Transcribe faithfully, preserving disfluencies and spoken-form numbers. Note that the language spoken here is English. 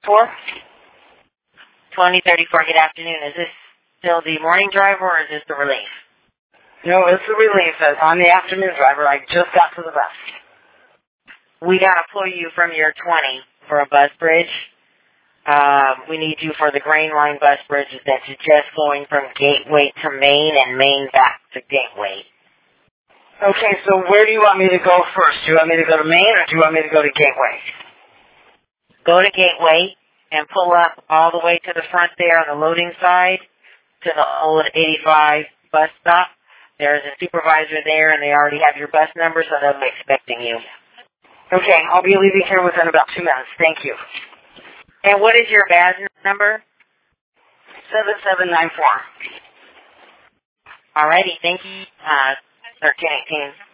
thirty-four? twenty thirty-four, good afternoon. Is this still the morning driver or is this the relief? No, it's the relief. I'm the afternoon driver. I just got to the bus. We got to pull you from your twenty for a bus bridge. Um, we need you for the Grain Line bus bridge that's just going from Gateway to Main and Main back to Gateway. Okay, so where do you want me to go first? Do you want me to go to Main or do you want me to go to Gateway? Go to Gateway and pull up all the way to the front there on the loading side to the old eighty-five bus stop. There's a supervisor there and they already have your bus number, so they'll be expecting you. Okay, I'll be leaving here within about two minutes. Thank you. And what is your badge number? seven seven nine four. Alrighty, thank you. Uh, thirteen eighteen.